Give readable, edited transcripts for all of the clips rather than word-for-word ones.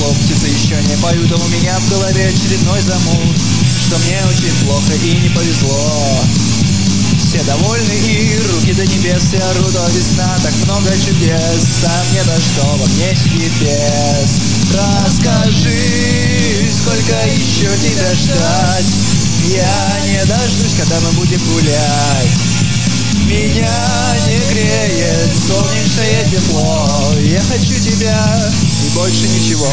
тепло, птицы еще не поют, а у меня в голове очередной замут, что мне очень плохо и не повезло. Все довольны и руки до небес, все орут, а весна, так много чудес, а мне-то что, во мне сидит бес. Расскажи, сколько еще тебя ждать? Я не дождусь, когда мы будем гулять. Меня не греет солнечное тепло, я хочу тебя и больше ничего.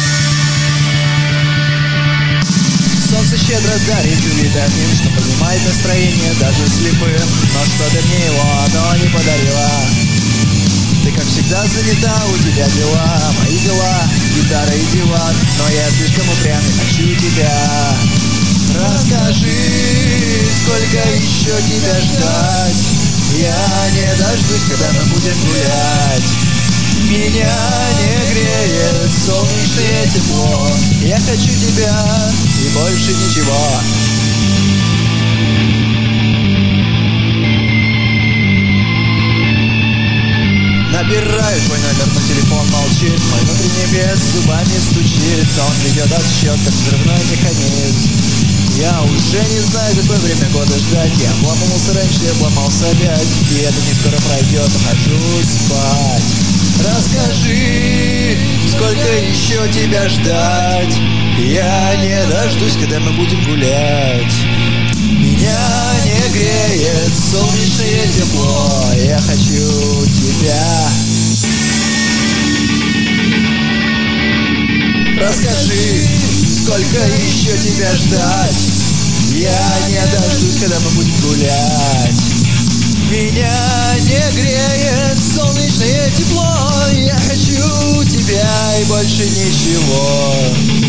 Солнце щедро дарит витамин, что поднимает настроение даже слепым, но что-то мне его оно не подарило. Ты как всегда занята, у тебя дела, мои дела, гитара и диван, но я слишком упрямый, хочу тебя. Расскажи, сколько еще тебя ждать? Я не дождусь, когда мы будем гулять. Меня не греет солнечное тепло, я хочу тебя и больше ничего. Набираю твой номер, но телефон молчит. Мой внутренний бес зубами стучит. Он ведет отсчет, как взрывной механизм. Я уже не знаю, какое время года ждать. Я обломался раньше, я обломался опять. И это не скоро пройдет, хожу спать. Расскажи, сколько еще тебя ждать? Я не дождусь, когда мы будем гулять. Меня не греет солнечное тепло, я хочу тебя. Расскажи, сколько еще тебя ждать? Я не дождусь, когда мы будем гулять. Меня не греет солнечное тепло, я хочу тебя и больше ничего.